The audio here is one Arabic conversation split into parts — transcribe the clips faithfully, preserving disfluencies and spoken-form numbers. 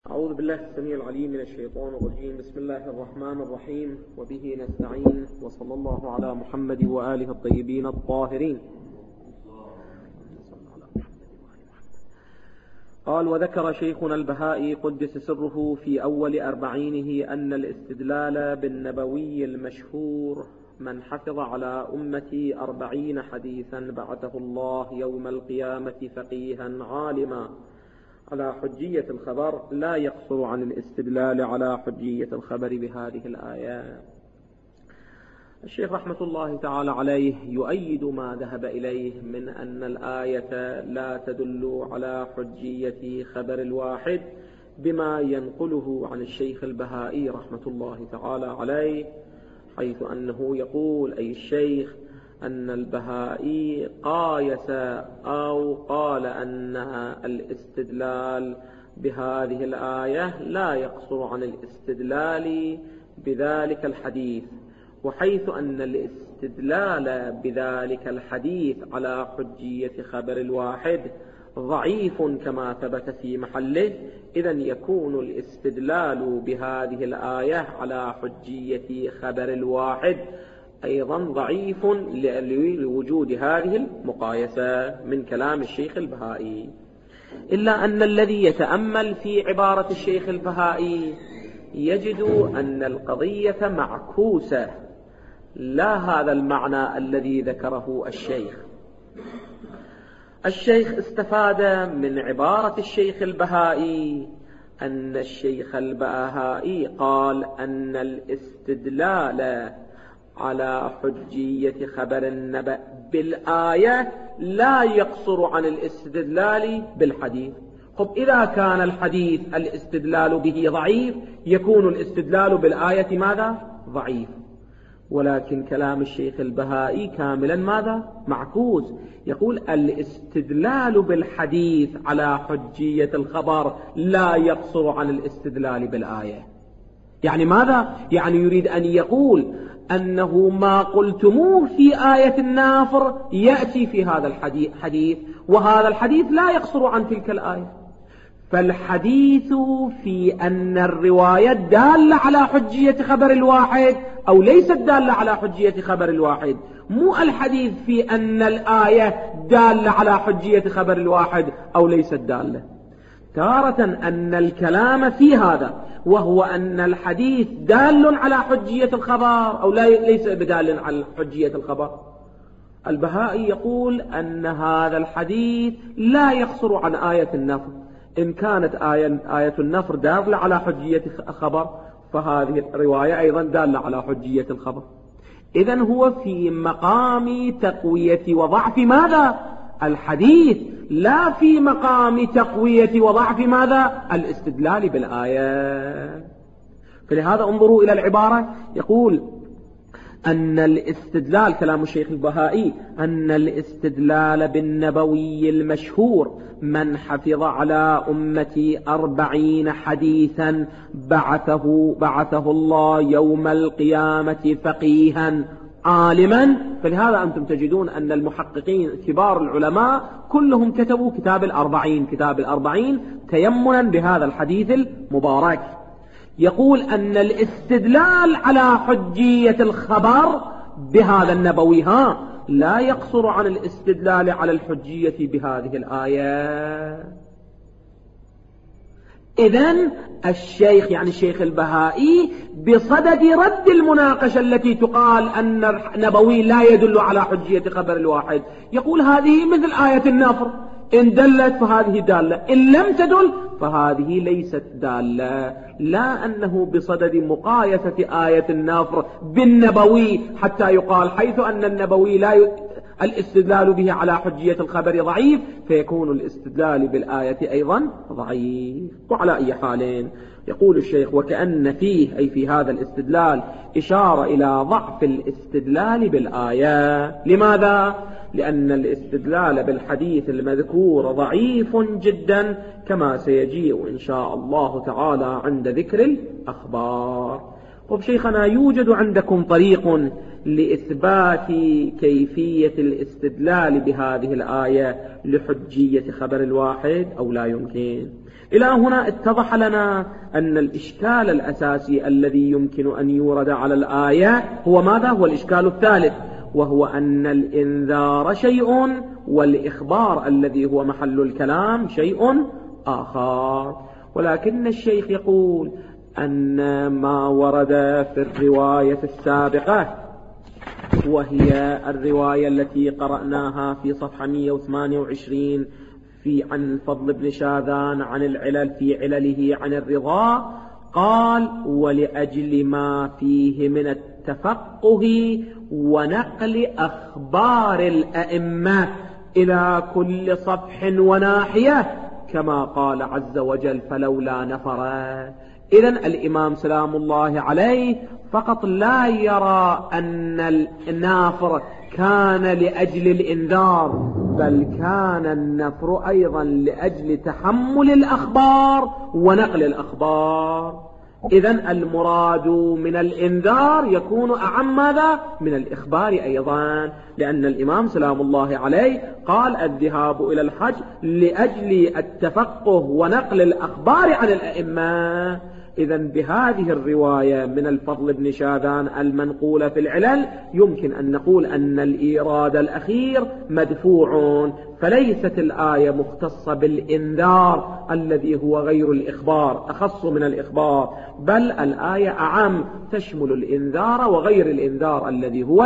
أعوذ بالله السميع العليم من الشيطان الرجيم. بسم الله الرحمن الرحيم، وبه نستعين، وصلى الله على محمد وآله الطيبين الطاهرين. قال: وذكر شيخنا البهائي قدس سره في أول أربعينه أن الاستدلال بالنبوي المشهور من حفظ على أمتي أربعين حديثا بعثه الله يوم القيامة فقيها عالما على حجية الخبر لا يقصر عن الاستدلال على حجية الخبر بهذه الآيات. الشيخ رحمة الله تعالى عليه يؤيد ما ذهب إليه من أن الآية لا تدل على حجية خبر الواحد بما ينقله عن الشيخ البهائي رحمة الله تعالى عليه، حيث أنه يقول أي الشيخ أن البهائي قايس أو قال أن الاستدلال بهذه الآية لا يقصر عن الاستدلال بذلك الحديث، وحيث أن الاستدلال بذلك الحديث على حجية خبر الواحد ضعيف كما ثبت في محله، إذن يكون الاستدلال بهذه الآية على حجية خبر الواحد أيضا ضعيف لوجود هذه المقايسة من كلام الشيخ البهائي. إلا أن الذي يتأمل في عبارة الشيخ البهائي يجد أن القضية معكوسة، لا هذا المعنى الذي ذكره الشيخ. الشيخ استفاد من عبارة الشيخ البهائي أن الشيخ البهائي قال أن الاستدلال على حجية خبر النبأ بالآية لا يقصر عن الاستدلال بالحديث. طب إذا كان الحديث الاستدلال به ضعيف يكون الاستدلال بالآية ماذا؟ ضعيف. ولكن كلام الشيخ البهائي كاملا ماذا؟ معكوس. يقول الاستدلال بالحديث على حجية الخبر لا يقصر عن الاستدلال بالآية. يعني ماذا؟ يعني يريد أن يقول أنه ما قلتموه في آية النافر يأتي في هذا الحديث، وهذا الحديث لا يقصر عن تلك الآية. فالحديث في أن الرواية دالة على حجية خبر الواحد أو ليست دالة على حجية خبر الواحد، مو الحديث في أن الآية دالة على حجية خبر الواحد أو ليست دالة. تارة أن الكلام في هذا وهو أن الحديث دال على حجية الخبر أو ليس بدال على حجية الخبر. البهائي يقول أن هذا الحديث لا يقصر عن آية النفر. إن كانت آية, آية النفر دالة على حجية الخبر فهذه الرواية أيضا دالة على حجية الخبر. إذن هو في مقام تقوية وضعف ماذا؟ الحديث، لا في مقام تقوية وضعف ماذا؟ الاستدلال بالآية. فلهذا انظروا إلى العبارة، يقول أن الاستدلال، كلام الشيخ البهائي، أن الاستدلال بالنبوي المشهور من حفظ على أمتي أربعين حديثا بعثه, بعثه الله يوم القيامة فقيها عالما. فلهذا أنتم تجدون أن المحققين كبار العلماء كلهم كتبوا كتاب الأربعين كتاب الأربعين تيمنا بهذا الحديث المبارك. يقول أن الاستدلال على حجية الخبر بهذا النبوي ها لا يقصر عن الاستدلال على الحجية بهذه الآية. إذن الشيخ يعني الشيخ البهائي بصدد رد المناقشة التي تقال أن النبوي لا يدل على حجية خبر الواحد، يقول هذه مثل آية النفر، إن دلت فهذه دالة، إن لم تدل فهذه ليست دالة. لا أنه بصدد مقايسة آية النفر بالنبوي حتى يقال حيث أن النبوي لا ي... الاستدلال به على حجية الخبر ضعيف فيكون الاستدلال بالآية أيضا ضعيف. وعلى أي حال يقول الشيخ وكأن فيه أي في هذا الاستدلال إشارة إلى ضعف الاستدلال بالآية. لماذا؟ لأن الاستدلال بالحديث المذكور ضعيف جدا كما سيجيء إن شاء الله تعالى عند ذكر الأخبار. طب شيخنا، يوجد عندكم طريق لإثبات كيفية الاستدلال بهذه الآية لحجية خبر الواحد أو لا يمكن؟ إلى هنا اتضح لنا أن الإشكال الأساسي الذي يمكن أن يورد على الآية هو ماذا؟ هو الإشكال الثالث، وهو أن الإنذار شيء والإخبار الذي هو محل الكلام شيء آخر. ولكن الشيخ يقول أن ما ورد في الرواية السابقة، وهي الرواية التي قرأناها في صفحة مئة وثمانية وعشرين في عن فضل بن شاذان عن العلل في علله عن الرضا، قال: ولأجل ما فيه من التفقه ونقل أخبار الأئمة إلى كل صفح وناحية، كما قال عز وجل: فلولا نفر. إذن الإمام سلام الله عليه فقط لا يرى أن النافر كان لأجل الإنذار، بل كان النفر أيضا لأجل تحمل الأخبار ونقل الأخبار. إذن المراد من الإنذار يكون أعم ماذا؟ من الإخبار أيضا، لأن الإمام سلام الله عليه قال: الذهاب إلى الحج لأجل التفقه ونقل الأخبار عن الأئمة. إذن بهذه الرواية من الفضل بن شاذان المنقولة في العلل يمكن أن نقول أن الإيراد الأخير مدفوع، فليست الآية مختصة بالإنذار الذي هو غير الإخبار، أخص من الإخبار، بل الآية أعم، تشمل الإنذار وغير الإنذار الذي هو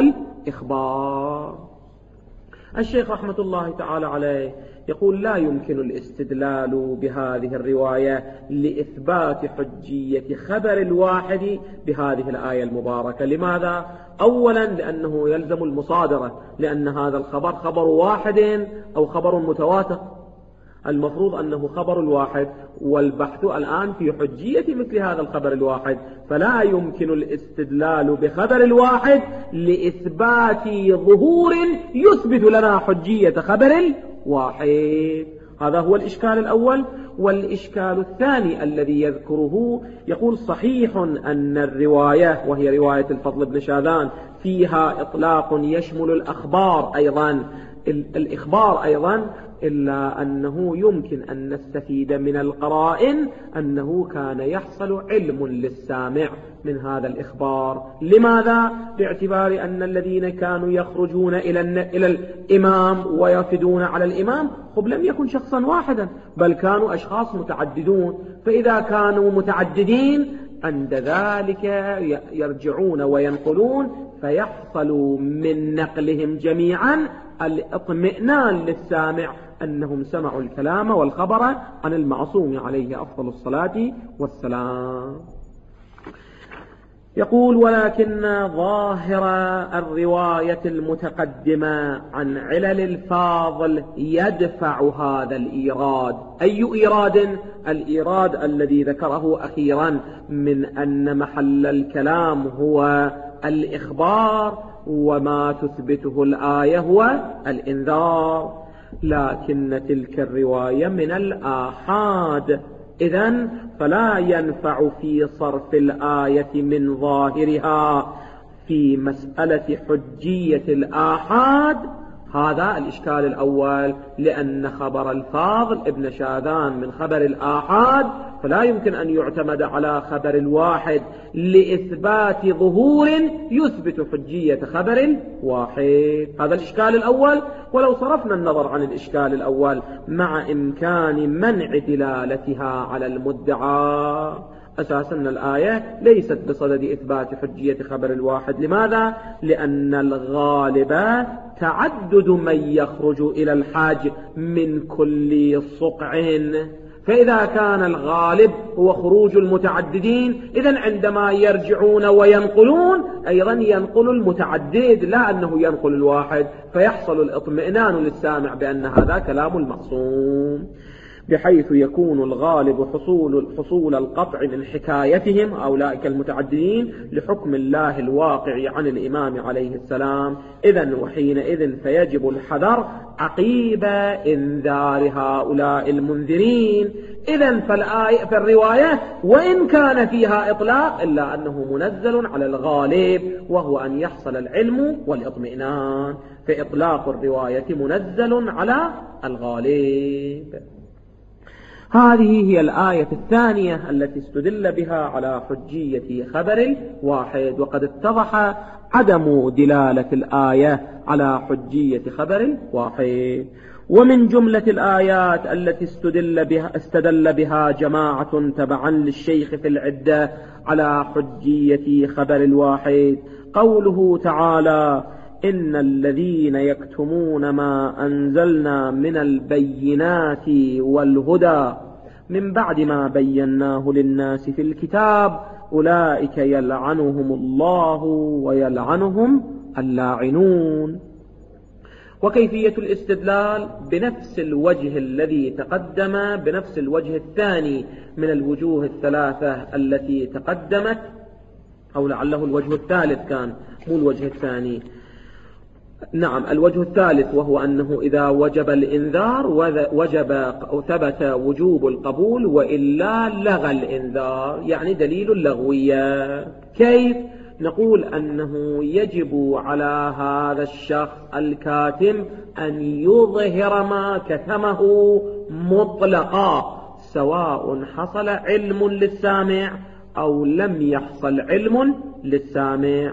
الإخبار. الشيخ رحمة الله تعالى عليه يقول: لا يمكن الاستدلال بهذه الرواية لإثبات حجية خبر الواحد بهذه الآية المباركة. لماذا؟ أولا لأنه يلزم المصادرة، لأن هذا الخبر خبر واحد أو خبر متواتر، المفروض أنه خبر الواحد، والبحث الآن في حجية مثل هذا الخبر الواحد، فلا يمكن الاستدلال بخبر الواحد لإثبات ظهور يثبت لنا حجية خبر الواحد. هذا هو الإشكال الأول. والإشكال الثاني الذي يذكره يقول: صحيح أن الرواية، وهي رواية الفضل بن شاذان، فيها إطلاق يشمل الأخبار أيضا، الإخبار أيضا، إلا أنه يمكن أن نستفيد من القرائن أنه كان يحصل علم للسامع من هذا الإخبار. لماذا؟ باعتبار أن الذين كانوا يخرجون إلى إلى الإمام ويفدون على الإمام خب لم يكن شخصا واحدا، بل كانوا أشخاص متعددون، فإذا كانوا متعددين عند ذلك يرجعون وينقلون، فيحصل من نقلهم جميعا الاطمئنان للسامع أنهم سمعوا الكلام والخبر عن المعصوم عليه أفضل الصلاة والسلام. يقول: ولكن ظاهر الرواية المتقدمة عن علل الفاضل يدفع هذا الإيراد. أي إيراد؟ الإيراد الذي ذكره أخيرا من أن محل الكلام هو الإخبار وما تثبته الآية هو الإنذار، لكن تلك الرواية من الآحاد، إذن فلا ينفع في صرف الآية من ظاهرها في مسألة حجية الآحاد. هذا الإشكال الأول، لأن خبر الفاضل ابن شاذان من خبر الآحاد، فلا يمكن أن يعتمد على خبر الواحد لإثبات ظهور يثبت حجية خبر الواحد. هذا الإشكال الأول. ولو صرفنا النظر عن الإشكال الأول مع إمكان منع دلالتها على المدعى، أساسا الآية ليست بصدد إثبات حجية خبر الواحد. لماذا؟ لأن الغالب تعدد من يخرج إلى الحج من كل صقع، فإذا كان الغالب هو خروج المتعددين، إذن عندما يرجعون وينقلون أيضا ينقل المتعدد، لا أنه ينقل الواحد، فيحصل الاطمئنان للسامع بأن هذا كلام المعصوم، بحيث يكون الغالب حصول, حصول القطع من حكايتهم أولئك المتعددين لحكم الله الواقع عن الإمام عليه السلام. إذن وحينئذ فيجب الحذر عقيب إنذار هؤلاء المنذرين، إذن فالآية فالرواية وإن كان فيها إطلاق إلا أنه منزل على الغالب، وهو أن يحصل العلم والإطمئنان، فإطلاق الرواية منزل على الغالب. هذه هي الآية الثانية التي استدل بها على حجية خبر الواحد، وقد اتضح عدم دلالة الآية على حجية خبر الواحد. ومن جملة الآيات التي استدل بها, استدل بها جماعة تبعا للشيخ في العدة على حجية خبر الواحد قوله تعالى: إن الذين يكتمون ما أنزلنا من البينات والهدى من بعد ما بيناه للناس في الكتاب أولئك يلعنهم الله ويلعنهم اللاعنون. وكيفية الاستدلال بنفس الوجه الذي تقدم، بنفس الوجه الثاني من الوجوه الثلاثة التي تقدمت، أو لعله الوجه الثالث كان مو الوجه الثاني، نعم الوجه الثالث، وهو أنه إذا وجب الإنذار وجب أو ثبت وجوب القبول، وإلا لغى الإنذار، يعني دليل اللغوية. كيف؟ نقول أنه يجب على هذا الشخص الكاتم أن يظهر ما كتمه مطلقا، سواء حصل علم للسامع أو لم يحصل علم للسامع.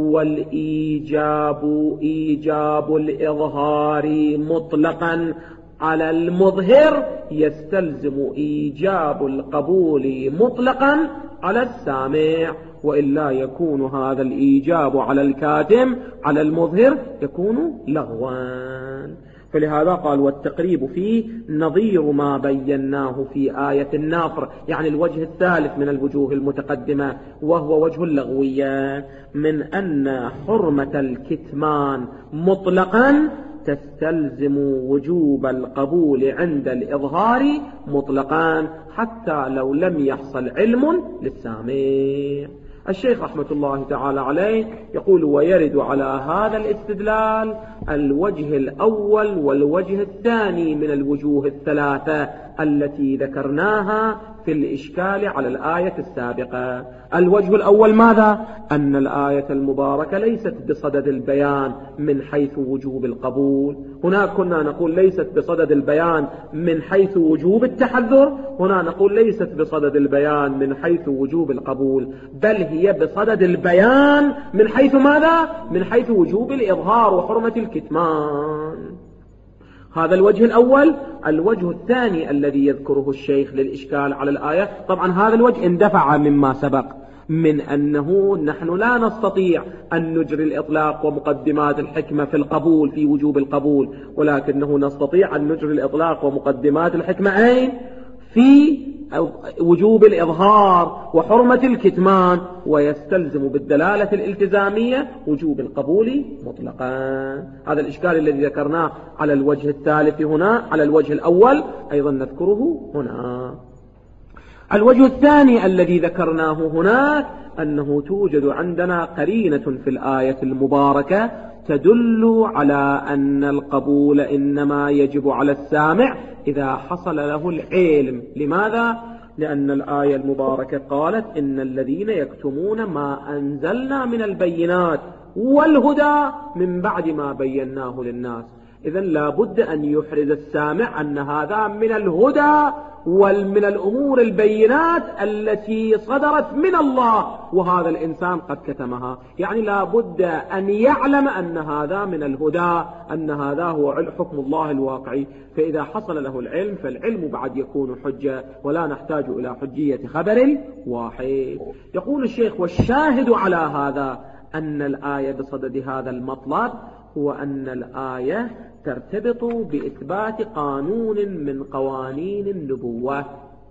والإيجاب إيجاب الإظهار مطلقا على المظهر يستلزم إيجاب القبول مطلقا على السامع، وإلا يكون هذا الإيجاب على الكاتم على المظهر يكون لغوا. فلهذا قال: والتقريب فيه نظير ما بيناه في آية النصر، يعني الوجه الثالث من الوجوه المتقدمة، وهو وجه اللغوية، من أن حرمة الكتمان مطلقا تستلزم وجوب القبول عند الإظهار مطلقا، حتى لو لم يحصل علم للسامع. الشيخ رحمة الله تعالى عليه يقول: ويرد على هذا الاستدلال الوجه الأول والوجه الثاني من الوجوه الثلاثة التي ذكرناها في الإشكال على الآية السابقة. الوجه الأول ماذا؟ أن الآية المباركة ليست بصدد البيان من حيث وجوب القبول. هناك كنا نقول ليست بصدد البيان من حيث وجوب التحذر، هنا نقول ليست بصدد البيان من حيث وجوب القبول، بل هي بصدد البيان من حيث ماذا؟ من حيث وجوب الإظهار وحرمة الكتمان. هذا الوجه الأول. الوجه الثاني الذي يذكره الشيخ للإشكال على الآية، طبعا هذا الوجه اندفع مما سبق من أنه نحن لا نستطيع أن نجري الإطلاق ومقدمات الحكمة في القبول في وجوب القبول، ولكنه نستطيع أن نجري الإطلاق ومقدمات الحكمة أين؟ في وجوب الإظهار وحرمة الكتمان، ويستلزم بالدلالة الالتزامية وجوب القبول مطلقا. هذا الإشكال الذي ذكرناه على الوجه الثالث هنا، على الوجه الأول أيضا نذكره هنا. الوجه الثاني الذي ذكرناه هناك أنه توجد عندنا قرينة في الآية المباركة تدل على أن القبول إنما يجب على السامع إذا حصل له العلم. لماذا؟ لأن الآية المباركة قالت: إن الذين يكتمون ما أنزلنا من البينات والهدى من بعد ما بيناه للناس. إذن لا بد أن يحرز السامع أن هذا من الهدى ومن الأمور البينات التي صدرت من الله، وهذا الإنسان قد كتمها. يعني لا بد أن يعلم أن هذا من الهدى، أن هذا هو حكم الله الواقعي. فإذا حصل له العلم فالعلم بعد يكون حجة، ولا نحتاج إلى حجية خبر واحد. يقول الشيخ: والشاهد على هذا أن الآية بصدد هذا المطلب هو أن الآية ترتبط بإثبات قانون من قوانين النبوة.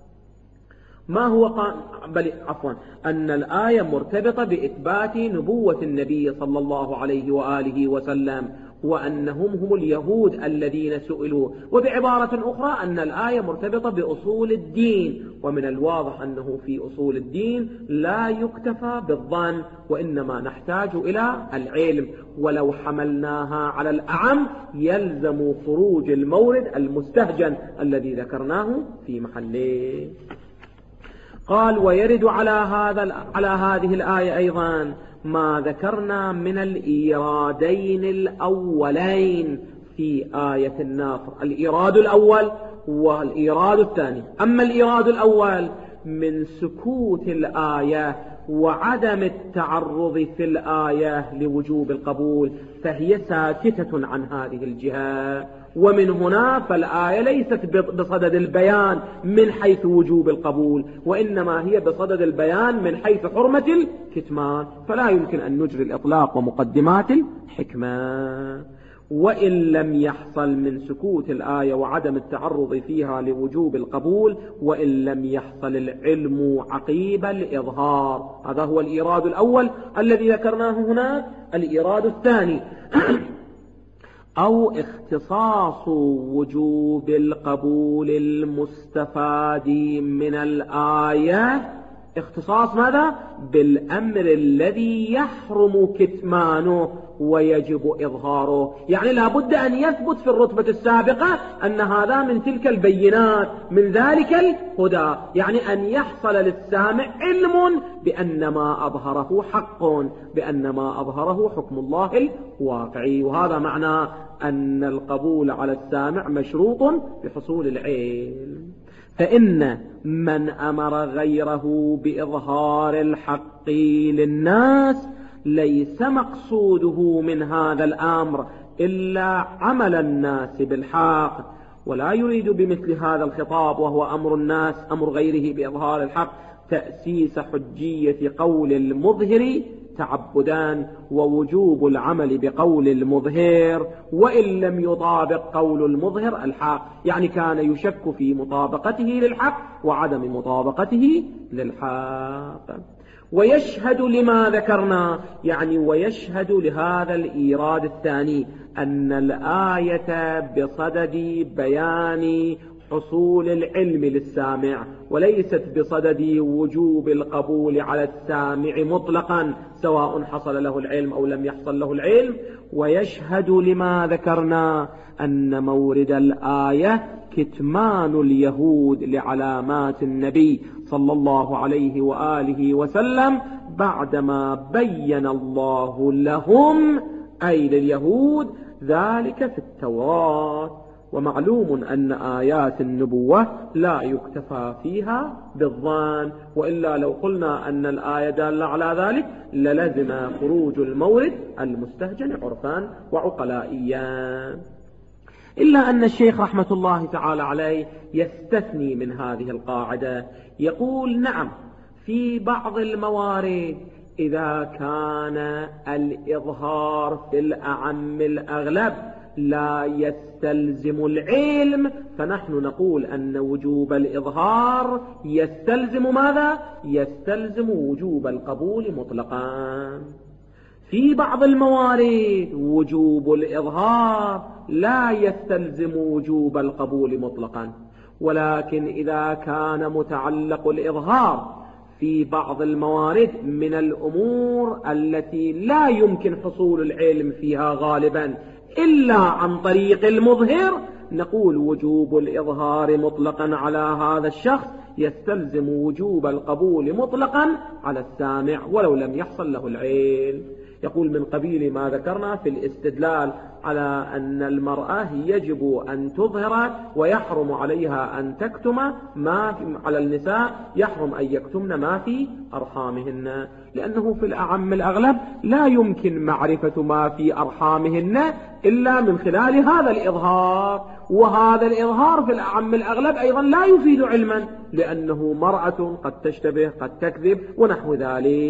ما هو قان... بل عفوا أن الآية مرتبطة بإثبات نبوة النبي صلى الله عليه وآله وسلم، وأنهم هم اليهود الذين سئلوا. وبعبارة أخرى أن الآية مرتبطة بأصول الدين، ومن الواضح أنه في أصول الدين لا يكتفى بالظن، وإنما نحتاج إلى العلم. ولو حملناها على الأعم يلزم خروج المورد المستهجن الذي ذكرناه في محله. قال: ويرد على هذا على هذه الآية أيضا ما ذكرنا من الإيرادين الأولين في آية الناصر، الإيراد الأول والإيراد الثاني. أما الإيراد الأول من سكوت الآية وعدم التعرض في الآية لوجوب القبول، فهي ساكتة عن هذه الجهة، ومن هنا فالآية ليست بصدد البيان من حيث وجوب القبول، وإنما هي بصدد البيان من حيث حرمة الكتمان، فلا يمكن أن نجري الإطلاق ومقدمات الحكمة. وإن لم يحصل من سكوت الآية وعدم التعرض فيها لوجوب القبول، وإن لم يحصل العلم عقيب الإظهار. هذا هو الإيراد الأول الذي ذكرناه هنا. الإيراد الثاني أو اختصاص وجوب القبول المستفاد من الآية، اختصاص ماذا؟ بالأمر الذي يحرم كتمانه ويجب إظهاره. يعني لا بد أن يثبت في الرتبة السابقة أن هذا من تلك البينات، من ذلك الهدى، يعني أن يحصل للسامع علم بأن ما أظهره حق، بأن ما أظهره حكم الله الواقعي. وهذا معنى أن القبول على السامع مشروط بحصول العلم. فإن من أمر غيره بإظهار الحق للناس ليس مقصوده من هذا الأمر إلا عمل الناس بالحق، ولا يريد بمثل هذا الخطاب وهو أمر الناس أمر غيره بإظهار الحق تأسيس حجية قول المظهر تعبدان ووجوب العمل بقول المظهر وإن لم يطابق قول المظهر الحق. يعني كان يشك في مطابقته للحق وعدم مطابقته للحق. ويشهد لما ذكرنا، يعني ويشهد لهذا الإيراد الثاني أن الآية بصدد بيان حصول العلم للسامع، وليست بصدد وجوب القبول على السامع مطلقا سواء حصل له العلم أو لم يحصل له العلم. ويشهد لما ذكرنا أن مورد الآية كتمان اليهود لعلامات النبي صلى الله عليه وآله وسلم بعدما بين الله لهم أي لليهود ذلك في التوراة. ومعلوم أن آيات النبوة لا يكتفى فيها بالظن، وإلا لو قلنا أن الآية دالة على ذلك للزم خروج المورد المستهجن عرفان وعقلائيا. إلا أن الشيخ رحمة الله تعالى عليه يستثني من هذه القاعدة، يقول نعم في بعض الموارد إذا كان الإظهار في الأعم الأغلب لا يستلزم العلم، فنحن نقول أن وجوب الإظهار يستلزم ماذا؟ يستلزم وجوب القبول مطلقا. في بعض الموارد وجوب الإظهار لا يستلزم وجوب القبول مطلقا، ولكن إذا كان متعلق الإظهار في بعض الموارد من الأمور التي لا يمكن حصول العلم فيها غالبا إلا عن طريق المظهر، نقول وجوب الإظهار مطلقا على هذا الشخص يستلزم وجوب القبول مطلقا على السامع ولو لم يحصل له العلم. يقول من قبيل ما ذكرنا في الاستدلال على أن المرأة يجب أن تظهر ويحرم عليها أن تكتم ما في على النساء يحرم أن يكتمن ما في أرحامهن، لأنه في الأعم الأغلب لا يمكن معرفة ما في أرحامهن إلا من خلال هذا الإظهار، وهذا الإظهار في الأعم الأغلب أيضا لا يفيد علما، لأنه مرأة قد تشتبه قد تكذب ونحو ذلك.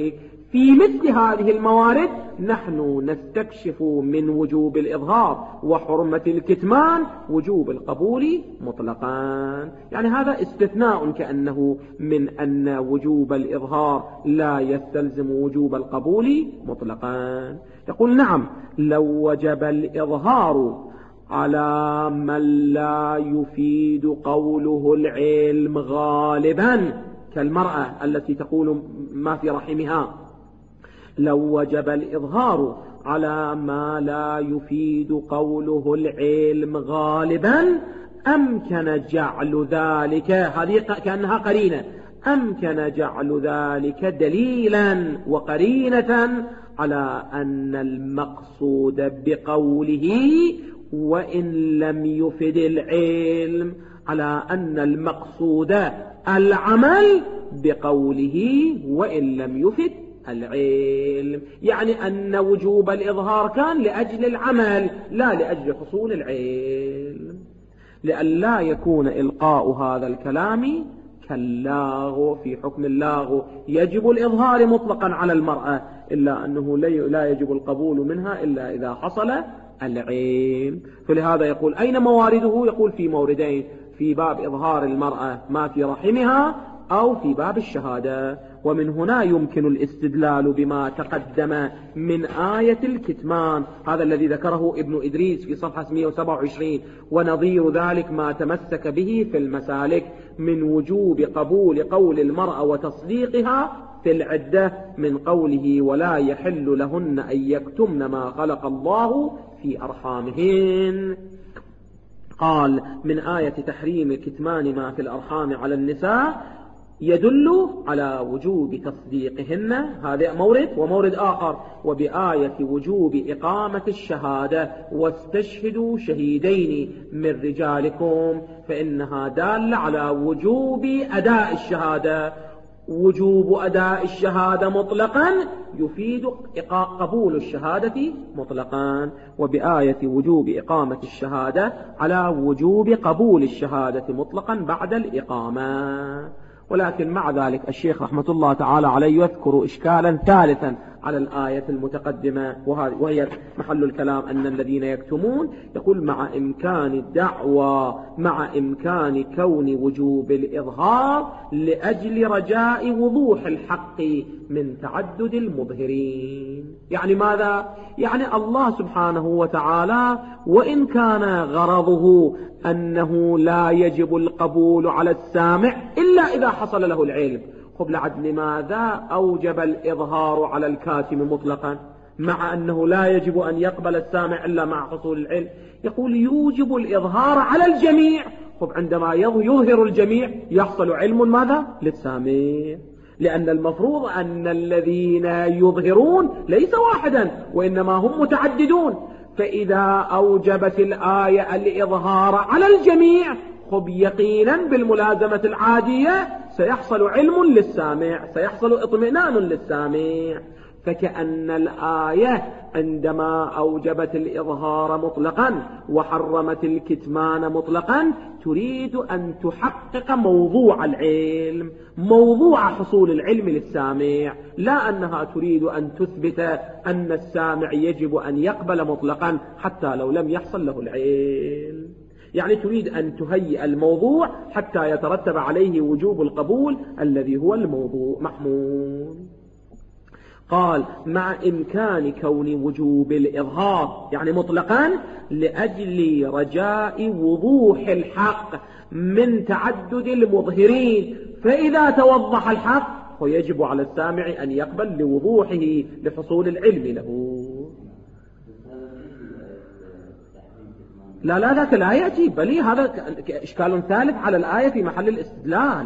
في مثل هذه الموارد نحن نستكشف من وجوب الإظهار وحرمة الكتمان وجوب القبول مطلقا. يعني هذا استثناء كأنه من أن وجوب الإظهار لا يستلزم وجوب القبول مطلقا. يقول نعم لو وجب الإظهار على من لا يفيد قوله العلم غالبا كالمرأة التي تقول ما في رحمها، لو وجب الإظهار على ما لا يفيد قوله العلم غالبا أمكن جعل ذلك، هذه كأنها قرينة، أمكن جعل ذلك دليلا وقرينة على أن المقصود بقوله وإن لم يفد العلم، على أن المقصود العمل بقوله وإن لم يفد العلم. يعني أن وجوب الإظهار كان لأجل العمل لا لأجل حصول العلم، لأن لا يكون إلقاء هذا الكلام كاللاغو. في حكم اللاغو يجب الإظهار مطلقا على المرأة، إلا أنه لا يجب القبول منها إلا إذا حصل العلم. فلهذا يقول أين موارده؟ يقول في موردين، في باب إظهار المرأة ما في رحمها أو في باب الشهادة. ومن هنا يمكن الاستدلال بما تقدم من آية الكتمان، هذا الذي ذكره ابن إدريس في صفحة مئة وسبعة وعشرين، ونظير ذلك ما تمسك به في المسالك من وجوب قبول قول المرأة وتصديقها في العدة من قوله ولا يحل لهن أن يكتمن ما خلق الله في أرحامهن. قال من آية تحريم كتمان ما في الأرحام على النساء يدل على وجوب تصديقهن، هذا مورد. ومورد آخر وبآية وجوب إقامة الشهادة واستشهدوا شهيدين من رجالكم، فإنها دالة على وجوب أداء الشهادة. وجوب أداء الشهادة مطلقا يفيد قبول الشهادة مطلقا، وبآية وجوب إقامة الشهادة على وجوب قبول الشهادة مطلقا بعد الإقامة. ولكن مع ذلك الشيخ رحمة الله تعالى عليه يذكر إشكالا ثالثا على الآية المتقدمة، وهي محل الكلام أن الذين يكتمون، يقول مع إمكان الدعوة، مع إمكان كون وجوب الإظهار لأجل رجاء وضوح الحق من تعدد المظهرين. يعني ماذا؟ يعني الله سبحانه وتعالى وإن كان غرضه أنه لا يجب القبول على السامع إلا إذا حصل له العلم، قبل عد لماذا أوجب الإظهار على الكاتم مطلقا مع أنه لا يجب أن يقبل السامع إلا مع حصول العلم؟ يقول يوجب الإظهار على الجميع، خب عندما يظهر الجميع يحصل علم ماذا؟ للسامع، لأن المفروض أن الذين يظهرون ليس واحدا وإنما هم متعددون. فإذا أوجبت الآية الإظهار على الجميع خب يقينا بالملازمة العادية سيحصل علم للسامع، سيحصل اطمئنان للسامع. فكأن الآية عندما أوجبت الإظهار مطلقا وحرمت الكتمان مطلقا تريد أن تحقق موضوع العلم، موضوع حصول العلم للسامع، لا أنها تريد أن تثبت أن السامع يجب أن يقبل مطلقا حتى لو لم يحصل له العلم. يعني تريد أن تهيئ الموضوع حتى يترتب عليه وجوب القبول الذي هو الموضوع محمول. قال مع إمكان كون وجوب الإظهار يعني مطلقا لأجل رجاء وضوح الحق من تعدد المظهرين، فإذا توضح الحق فيجب على السامع أن يقبل لوضوحه لحصول العلم له. لا لا ذاك لا يأتي، بل هذا إشكال ثالث على الآية في محل الاستدلال.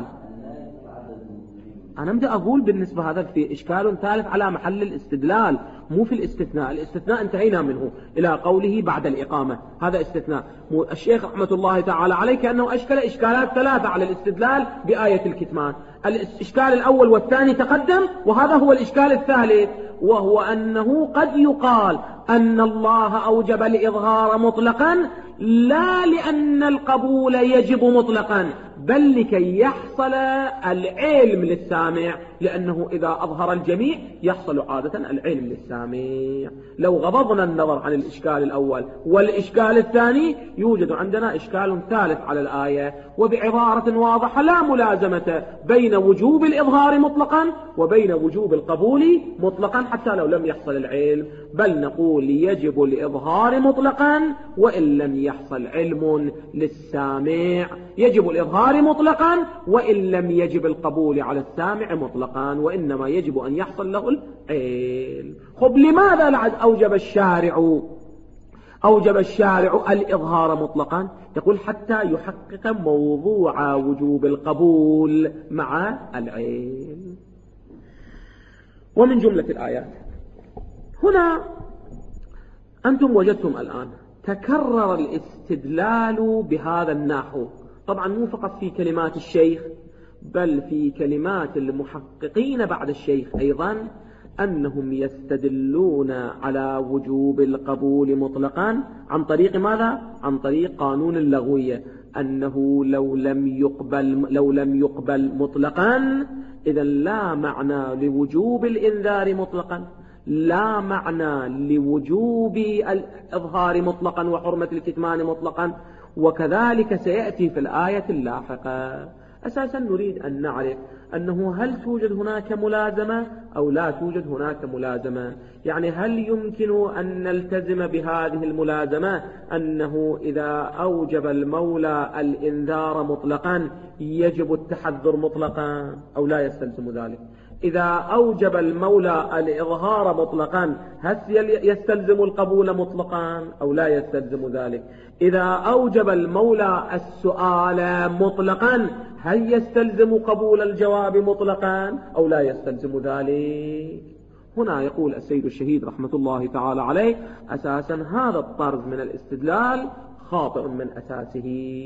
أنا بدي أقول بالنسبة هذا في إشكال ثالث على محل الاستدلال مو في الاستثناء. الاستثناء انتهينا منه إلى قوله بعد الإقامة، هذا استثناء. الشيخ رحمة الله تعالى عليه كأنه أشكل إشكالات ثلاثة على الاستدلال بآية الكتمان. الإشكال الأول والثاني تقدم، وهذا هو الإشكال الثالث، وهو أنه قد يقال أن الله أوجب الإظهار مطلقا لا لأن القبول يجب مطلقا، بل لكي يحصل العلم للسامع، لأنه إذا أظهر الجميع يحصل عادة العلم للسامع. لو غضضنا النظر عن الإشكال الأول والإشكال الثاني، يوجد عندنا إشكال ثالث على الآية، وبعبارة واضحة لا ملازمة بين وجوب الإظهار مطلقا وبين وجوب القبول مطلقا حتى لو لم يحصل العلم، بل نقول يجب الإظهار مطلقا وإن لم يحصل علم للسامع، يجب الإظهار مطلقا وإن لم يجب القبول على السامع مطلقا، وإنما يجب أن يحصل له العلم. خب لماذا لعد أوجب الشارع أوجب الشارع الإظهار مطلقا؟ يقول حتى يحقق موضوع وجوب القبول مع العلم. ومن جملة الآيات هنا أنتم وجدتم الآن تكرر الاستدلال بهذا النحو، طبعا مو فقط في كلمات الشيخ بل في كلمات المحققين بعد الشيخ أيضا، أنهم يستدلون على وجوب القبول مطلقا عن طريق ماذا؟ عن طريق قانون اللغوية، أنه لو لم يقبل لو لم يقبل مطلقا إذا لا معنى لوجوب الإنذار مطلقا، لا معنى لوجوب الإظهار مطلقا وحرمة الكتمان مطلقا. وكذلك سيأتي في الآية اللاحقة. أساسا نريد أن نعرف أنه هل توجد هناك ملازمة أو لا توجد هناك ملازمة، يعني هل يمكن أن نلتزم بهذه الملازمة أنه إذا أوجب المولى الإنذار مطلقا يجب التحذر مطلقا أو لا يستلزم ذلك؟ إذا أوجب المولى الإظهار مطلقا هل يستلزم القبول مطلقا أو لا يستلزم ذلك؟ إذا أوجب المولى السؤال مطلقا هل يستلزم قبول الجواب مطلقا أو لا يستلزم ذلك؟ هنا يقول السيد الشهيد رحمة الله تعالى عليه أساسا هذا الطرز من الاستدلال خاطئ من أساسه.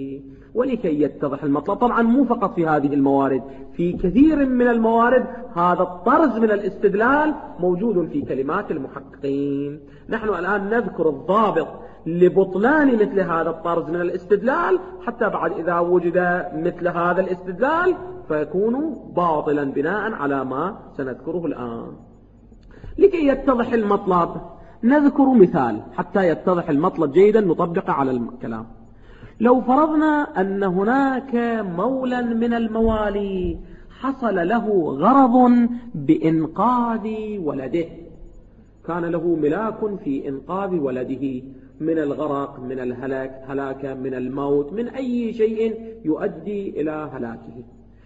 ولكي يتضح المطلب، طبعا مو فقط في هذه الموارد، في كثير من الموارد هذا الطرز من الاستدلال موجود في كلمات المحققين. نحن الآن نذكر الضابط لبطلان مثل هذا الطرز من الاستدلال، حتى بعد إذا وجد مثل هذا الاستدلال فيكون باطلا بناء على ما سنذكره الآن. لكي يتضح المطلب نذكر مثال حتى يتضح المطلب جيدا نطبقه على الكلام. لو فرضنا أن هناك مولا من الموالي حصل له غرض بإنقاذ ولده، كان له ملاك في إنقاذ ولده من الغرق، من الهلاك، هلاك، من الموت، من أي شيء يؤدي إلى هلاكه،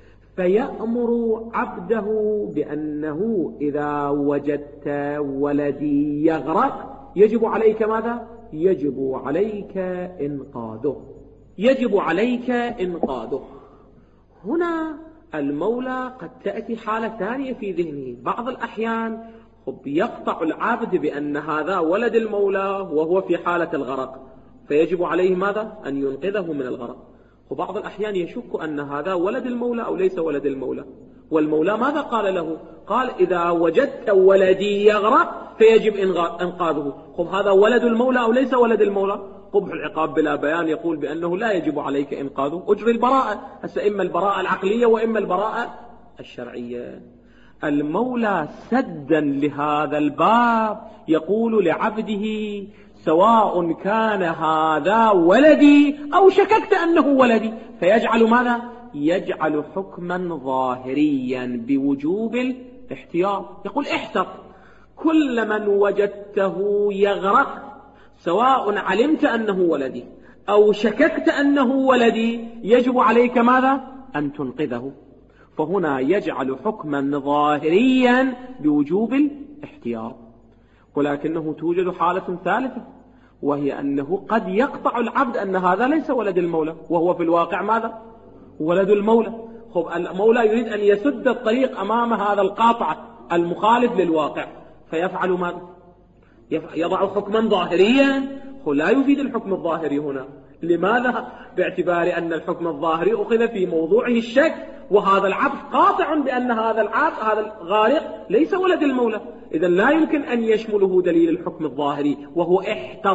فيأمر عبده بأنه إذا وجدت ولدي يغرق يجب عليك ماذا؟ يجب عليك إنقاذه، يجب عليك إنقاذه. هنا المولى قد تأتي حالة ثانية في ذهنه، بعض الأحيان يقطع العبد بأن هذا ولد المولى وهو في حالة الغرق فيجب عليه ماذا؟ أن ينقذه من الغرق، وبعض الأحيان يشك أن هذا ولد المولى أو ليس ولد المولى، والمولى ماذا قال له؟ قال إذا وجدت ولدي يغرق فيجب إنقاذه. خب هذا ولد المولى أو ليس ولد المولى؟ قبح العقاب بلا بيان يقول بأنه لا يجب عليك إنقاذه، أجري البراءة، هسه إما البراءة العقلية وإما البراءة الشرعية. المولى سدا لهذا الباب يقول لعبده سواء كان هذا ولدي أو شككت أنه ولدي، فيجعل ماذا؟ يجعل حكما ظاهريا بوجوب الاحتياط، يقول احتط كل من وجدته يغرق سواء علمت أنه ولدي أو شككت أنه ولدي يجب عليك ماذا؟ أن تنقذه. فهنا يجعل حكما ظاهريا بوجوب الاحتياط. ولكنه توجد حالة ثالثة، وهي أنه قد يقطع العبد أن هذا ليس ولد المولى وهو في الواقع ماذا؟ ولد المولى. خب المولى يريد أن يسد الطريق أمام هذا القاطع المخالف للواقع، فيفعل ماذا؟ يضع حكما ظاهريا. لا يفيد الحكم الظاهري هنا. لماذا؟ باعتبار أن الحكم الظاهري أخذ في موضوعه الشك، وهذا العبد قاطع بأن هذا العبد هذا الغارق ليس ولد المولى، إذن لا يمكن أن يشمله دليل الحكم الظاهري وهو احتط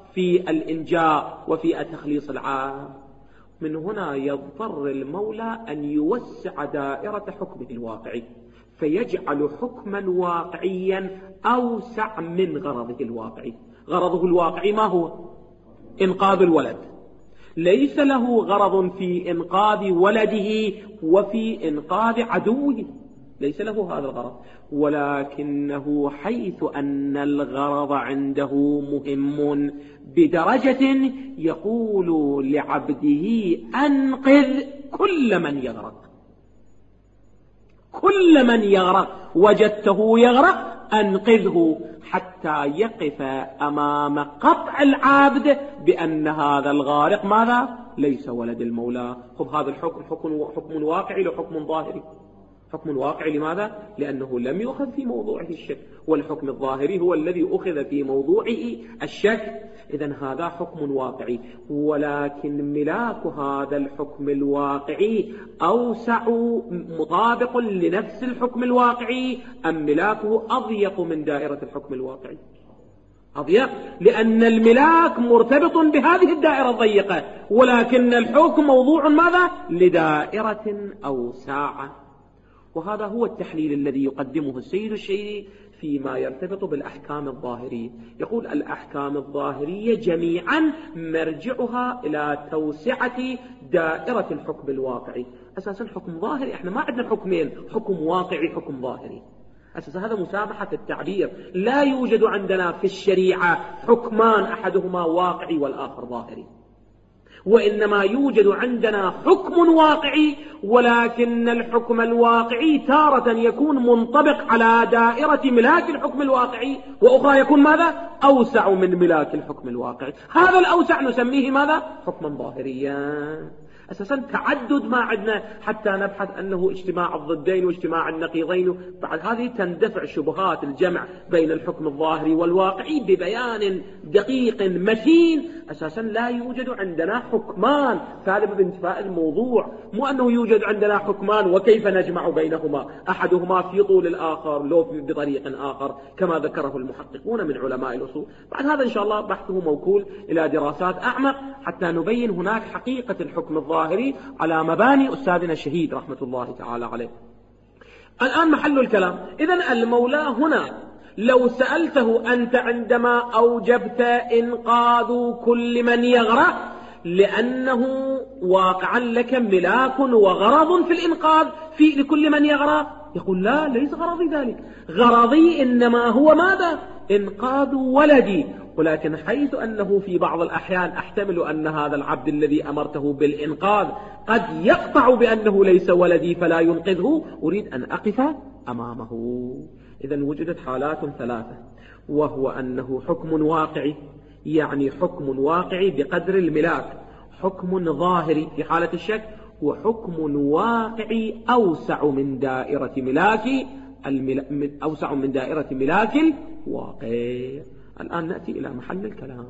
في الإنجاء وفي تخليص العام. من هنا يضطر المولى أن يوسع دائرة حكمه الواقعي، فيجعل حكما واقعيا أوسع من غرضه الواقعي. غرضه الواقعي ما هو؟ إنقاذ الولد، ليس له غرض في إنقاذ ولده وفي إنقاذ عدوه، ليس له هذا الغرض، ولكنه حيث أن الغرض عنده مهم بدرجة يقول لعبده أنقذ كل من يغرق، كل من يغرق وجدته يغرق أنقذه، حتى يقف أمام قطع العبد بأن هذا الغارق ماذا؟ ليس ولد المولى. خب هذا الحكم حكم, حكم واقعي لحكم ظاهري. حكم واقعي لماذا؟ لأنه لم يؤخذ في موضوعه الشك، والحكم الظاهري هو الذي أخذ في موضوعه الشك. إذن هذا حكم واقعي، ولكن ملاك هذا الحكم الواقعي أوسع مطابق لنفس الحكم الواقعي أم ملاكه أضيق من دائرة الحكم الواقعي؟ أضيق، لأن الملاك مرتبط بهذه الدائرة الضيقة، ولكن الحكم موضوع ماذا؟ لدائرة أوسع. وهذا هو التحليل الذي يقدمه السيد الشيري فيما يرتبط بالأحكام الظاهرية. يقول الأحكام الظاهرية جميعا مرجعها إلى توسعة دائرة الحكم الواقعي. أساسا حكم ظاهري، احنا ما عندنا حكمين، حكم واقعي حكم ظاهري. أساسا هذا مسامحة التعبير، لا يوجد عندنا في الشريعة حكمان أحدهما واقعي والآخر ظاهري، وإنما يوجد عندنا حكم واقعي، ولكن الحكم الواقعي تارة يكون منطبق على دائرة ملاك الحكم الواقعي، وأخرى يكون ماذا؟ أوسع من ملاك الحكم الواقعي. هذا الأوسع نسميه ماذا؟ حكما ظاهريا. أساسا تعدد ما عندنا حتى نبحث أنه اجتماع الضدين واجتماع النقيضين. بعد هذه تندفع شبهات الجمع بين الحكم الظاهري والواقعي ببيان دقيق متين. أساسا لا يوجد عندنا حكمان، هذا بانتفاء الموضوع، مو أنه يوجد عندنا حكمان وكيف نجمع بينهما، أحدهما في طول الآخر لو بطريق آخر كما ذكره المحققون من علماء الأصول. بعد هذا إن شاء الله بحثه موكول إلى دراسات أعمق حتى نبين هناك حقيقة الحكم الظاهري على مباني أستاذنا الشهيد رحمة الله تعالى عليه. الآن محل الكلام. إذن المولى هنا لو سألته أنت عندما أوجبت إنقاذ كل من يغرق لأنه واقعا لك ملاك وغرض في الإنقاذ في لكل من يغرق، يقول لا، ليس غرضي ذلك، غرضي إنما هو ماذا؟ إنقاذ ولدي. ولكن حيث أنه في بعض الأحيان أحتمل أن هذا العبد الذي أمرته بالإنقاذ قد يقطع بأنه ليس ولدي فلا ينقذه، أريد أن أقف أمامه. إذن وجدت حالات ثلاثة، وهو أنه حكم واقعي، يعني حكم واقعي بقدر الملاك، حكم ظاهري في حالة الشك، وحكم واقعي أوسع من دائرة ملاك الملا... أوسع من دائرة ملاك الواقع. الآن نأتي إلى محل الكلام.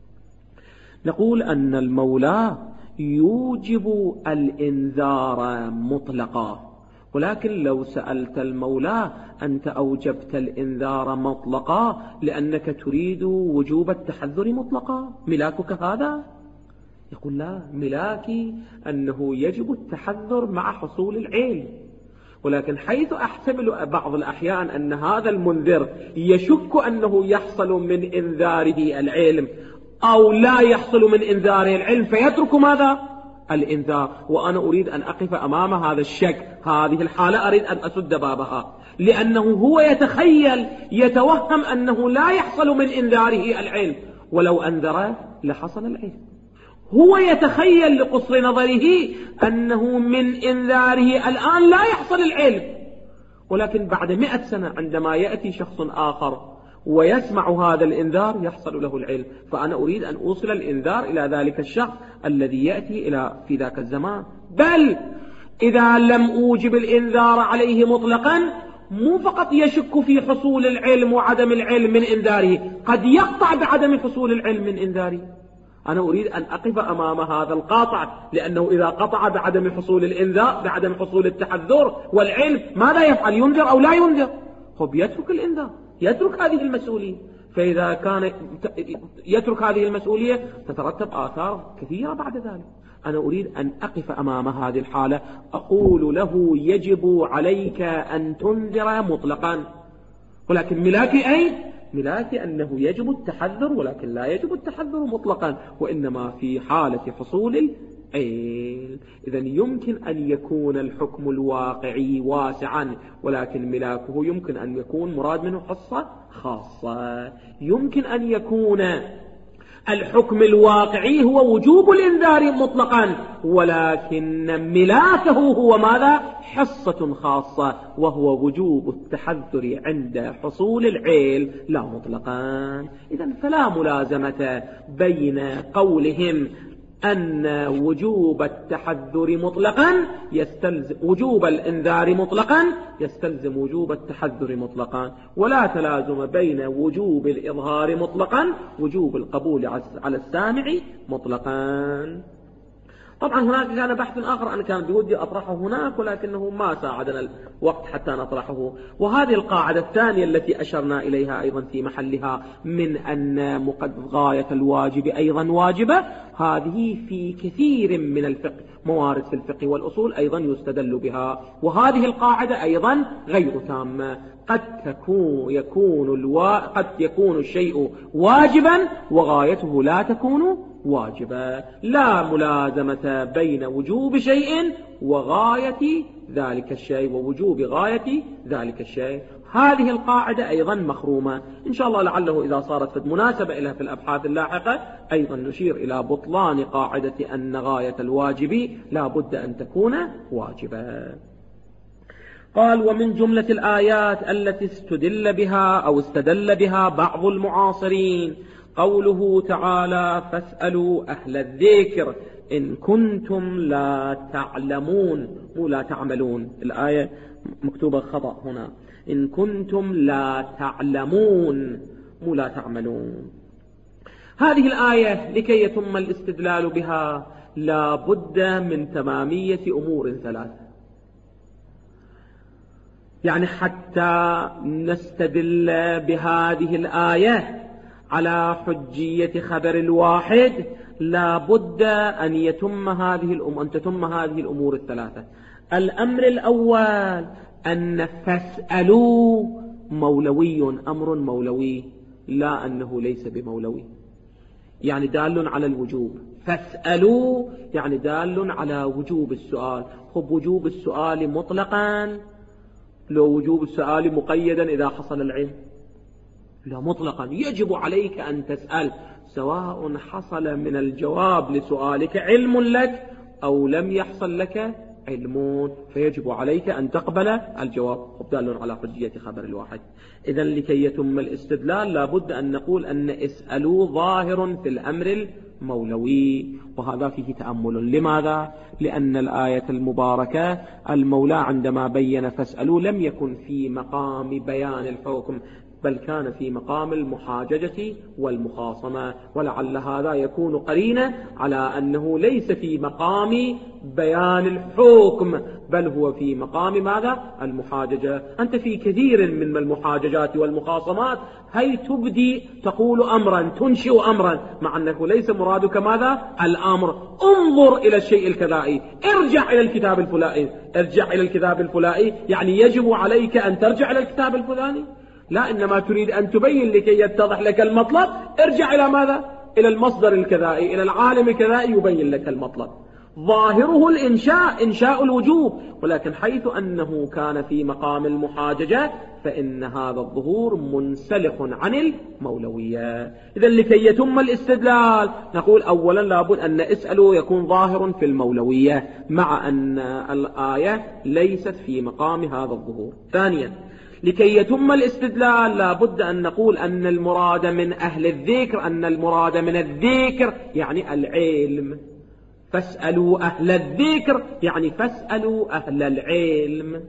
نقول أن المولى يوجب الإنذار مطلقا، ولكن لو سألت المولى أنت أوجبت الإنذار مطلقا لأنك تريد وجوب التحذر مطلقا، ملاكك هذا؟ يقول لا، ملاكي أنه يجب التحذر مع حصول العلم، ولكن حيث أحتمل بعض الأحيان أن هذا المنذر يشك أنه يحصل من إنذاره العلم أو لا يحصل من إنذاره العلم فيترك ماذا؟ الإنذار. وأنا أريد أن أقف أمام هذا الشك، هذه الحالة أريد أن أسد بابها، لأنه هو يتخيل يتوهم أنه لا يحصل من إنذاره العلم، ولو أنذر لحصل العلم. هو يتخيل لقصر نظره أنه من إنذاره الآن لا يحصل العلم، ولكن بعد مئة سنة عندما يأتي شخص آخر ويسمع هذا الإنذار يحصل له العلم. فأنا أريد أن أوصل الإنذار إلى ذلك الشخص الذي يأتي إلى في ذاك الزمان. بل إذا لم أوجب الإنذار عليه مطلقا مو فقط يشك في حصول العلم وعدم العلم من إنذاره، قد يقطع بعدم حصول العلم من إنذاره. أنا أريد أن أقف أمام هذا القاطع، لأنه إذا قطع بعدم حصول الإنذار بعدم حصول التحذر والعلم ماذا يفعل؟ ينذر أو لا ينذر؟ خب يترك الإنذار، يترك هذه المسؤولية، فإذا كان يترك هذه المسؤولية تترتب آثار كثيرة بعد ذلك. أنا أريد أن أقف أمام هذه الحالة أقول له يجب عليك أن تنذر مطلقا، ولكن ملاكي أي؟ ملاكي أنه يجب التحذر، ولكن لا يجب التحذر مطلقا، وإنما في حالة حصول العيل. إذن يمكن أن يكون الحكم الواقعي واسعا، ولكن ملاكه يمكن أن يكون مراد منه حصة خاصة. يمكن أن يكون الحكم الواقعي هو وجوب الإنذار مطلقا، ولكن ملاكه هو ماذا؟ حصة خاصة، وهو وجوب التحذر عند حصول العيل لا مطلقا. إذن فلا ملازمة بين قولهم أن وجوب التحذر مطلقا يستلزم وجوب الإنذار مطلقا يستلزم وجوب التحذر مطلقا، ولا تلازم بين وجوب الإظهار مطلقا وجوب القبول على السامع مطلقا. طبعا هناك كان بحث آخر أنا كان بودي أطرحه هناك، ولكنه ما ساعدنا الوقت حتى نطرحه. وهذه القاعدة الثانية التي أشرنا إليها أيضا في محلها من أن مقد غاية الواجب أيضا واجبة، هذه في كثير من الفقه موارد في الفقه والأصول أيضا يستدل بها، وهذه القاعدة أيضا غير تامة. قد تكون يكون الوا... قد يكون الشيء واجبا وغايته لا تكون واجبا. لا ملازمة بين وجوب شيء وغاية ذلك الشيء ووجوب غاية ذلك الشيء. هذه القاعدة أيضا مخرومة. إن شاء الله لعله إذا صارت في مناسبة إلى في الأبحاث اللاحقة أيضا نشير إلى بطلان قاعدة أن غاية الواجب لا بد أن تكون واجبا. قال: ومن جملة الآيات التي استدل بها أو استدل بها بعض المعاصرين قوله تعالى: فاسألوا أهل الذكر إن كنتم لا تعلمون ولا تعملون. الآية مكتوبة خطأ هنا، إن كنتم لا تعلمون ولا تعملون. هذه الآية لكي يتم الاستدلال بها لا بد من تمامية أمور ثلاثة. يعني حتى نستدل بهذه الآية على حجية خبر الواحد لا بد أن يتم هذه الأم أن تتم هذه الأمور الثلاثة. الأمر الأول أن فاسألوا مولوي، أمر مولوي، لا أنه ليس بمولوي، يعني دال على الوجوب. فاسألوا يعني دال على وجوب السؤال. خب وجوب السؤال مطلقا، لو وجوب السؤال مقيدا إذا حصل العلم؟ لا، مطلقا يجب عليك أن تسأل، سواء حصل من الجواب لسؤالك علم لك أو لم يحصل لك علم، فيجب عليك أن تقبل الجواب. دال على حجية خبر الواحد. إذن لكي يتم الاستدلال لابد أن نقول أن اسألوا ظاهر في الأمر المولوي، وهذا فيه تأمل. لماذا؟ لأن الآية المباركة المولى عندما بين فاسألوا لم يكن في مقام بيان الحكم، بل كان في مقام المحاججة والمخاصمة، ولعل هذا يكون قرينة على أنه ليس في مقام بيان الحكم، بل هو في مقام ماذا؟ المحاججة. أنت في كثير من المحاججات والمخاصمات هي تبدي تقول أمرا، تنشئ أمرا، مع أنه ليس مرادك ماذا؟ الأمر. انظر إلى الشيء الكذائي، ارجع إلى الكتاب الفلاني، ارجع إلى الكتاب الفلاني، يعني يجب عليك أن ترجع إلى الكتاب الفلاني؟ لا، إنما تريد أن تبين لكي يتضح لك المطلب، ارجع إلى ماذا؟ إلى المصدر الكذائي، إلى العالم الكذائي يبين لك المطلب. ظاهره الإنشاء، إنشاء الوجوب، ولكن حيث أنه كان في مقام المحاججة فإن هذا الظهور منسلخ عن المولوية. إذن لكي يتم الاستدلال نقول أولا لابد أن اسألوا يكون ظاهر في المولوية، مع أن الآية ليست في مقام هذا الظهور. ثانيا لكي يتم الاستدلال لابد أن نقول أن المراد من أهل الذكر، أن المراد من الذكر يعني العلم. فاسألوا أهل الذكر يعني فاسألوا أهل العلم.